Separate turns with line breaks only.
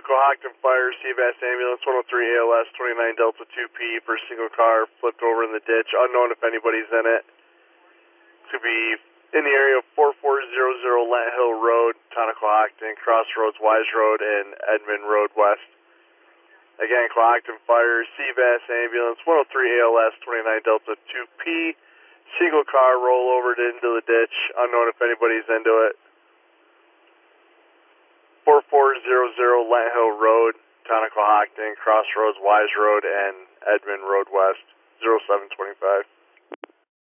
Cohocton Fire, CVAS Ambulance, 103 ALS, 29 Delta 2P for a single car, flipped over in the ditch, unknown if anybody's in it. To be in the area of 4400 Lent Hill Road, town of Cohocton, Crossroads, Wise Road, and Edmond Road West. Again, Cohocton Fire, CVAS Ambulance, 103 ALS, 29 Delta 2P, single car roll over into the ditch, unknown if anybody's into it. 4400 Lent Hill Road, town of Cohocton, Crossroads, Wise Road, and Edmond Road West, 0725.